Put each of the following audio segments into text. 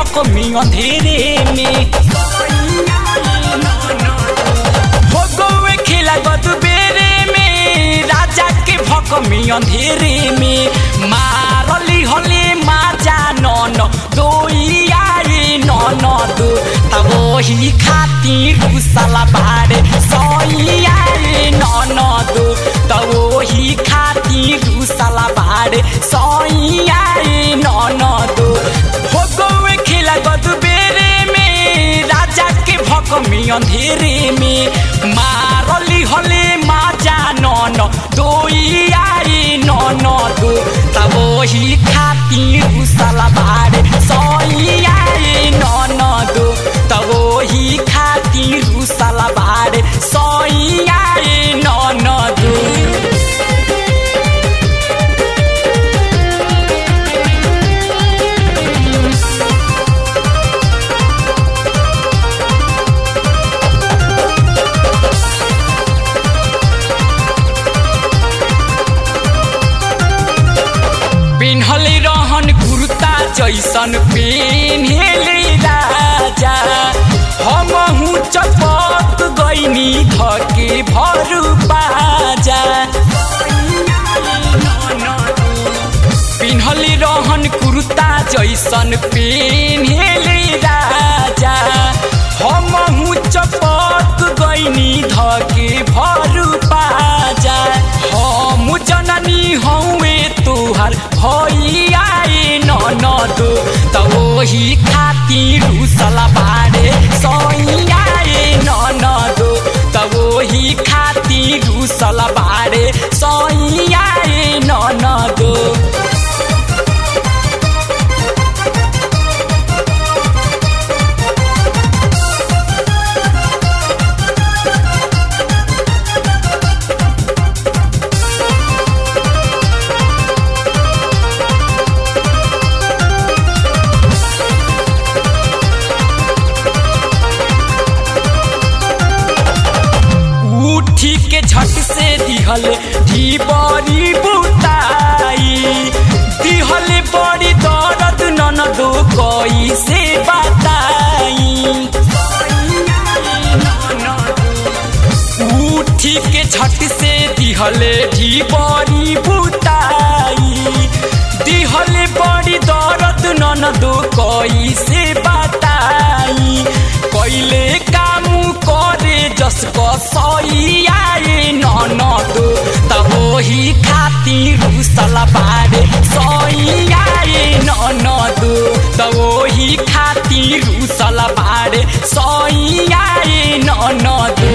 भकमी अंधेरे में हो गौए खेला गदुबेरे में राजा के भकमी अंधेरे में मारली हले माजा नन दोइया नन दो तब वही खातिर रुसला बाड़े सैया नन दो तब वही खातिर रुसला बाड़े सैया नन दो हो गौए खेला गदुबेरे में राजा के भकमी अंधेरे में मारली हले माजा नन दोइया नन दो तब वही खातिर रुसला बाड़े सैया नन दो तब वही खातिर रुसला बाड़े सैया नन दो पिन्हले रहन कुर्ता जैसन पेन्हले राजा हमहु चपक गइनी धके भरु बाजा पिन्हले रहन कुर्ता जैसन पेन्हले राजा हमहु चपक गइनी धके भरु बाजा हम जननी हौवे तुहार भैया नन दो त वही खातिर रुसला बाड़े सैया नन दो त वही खातिर रुसला बाड़े सैया नन दो के झट से दिहल ढीबरी बुताई दिहल बड़ी दर्द ननदो कोई से बताई उठी के झट से दिहल ढीबरी बुताई दिहल बड़ी दर्द ननदो कोई से बताई कैले काम करे जसको सैया नन दो तब वही खातिर रुसला बाड़े सैया नन दो तब वही खातिर रुसला बाड़े सैया नन दो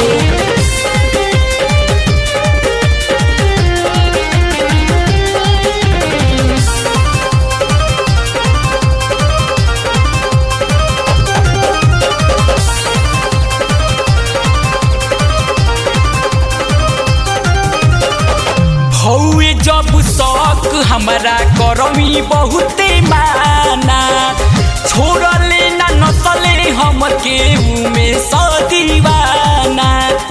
हौए जब शौक हमरा करमी बहुते माना छोड़ले ना नसले हमके उमे सदीवाना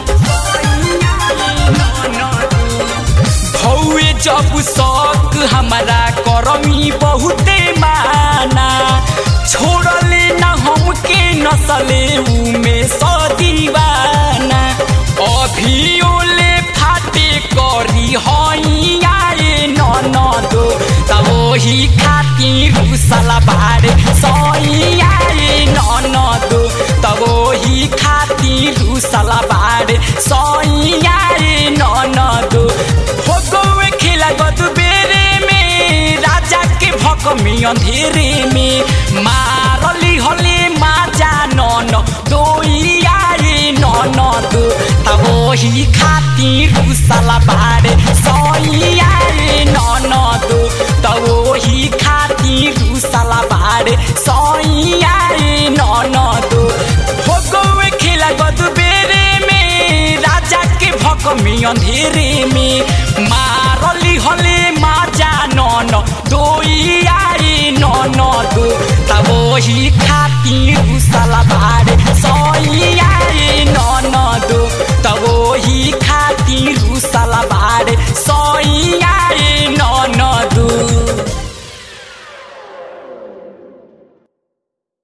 हौए जब शौक हमरा करमी बहुते माना छोड़ले ना हमके नसले उमे सदीवाना अभी ओले फाटे करी हैया नन दो तब वही खातिर रुसला बाड़े सैया नन दो तब वही खातिर रुसला बाड़े सैया नन दो हो गौए खेला गदुबेरे में राजा के भकमी अंधेरे में मारली हले माजा नन दोइया नन दो तब वही खातिर रुसला बाड़े सैया नन दो तब वही खातिर रुसला बाड़े सैया नन दो हो गौए खेला गदुबेरे में राजा के भकमी अंधेरे में मारली हले माजा नन दोइया नन दो तब वही खातिर रुसला बाड़े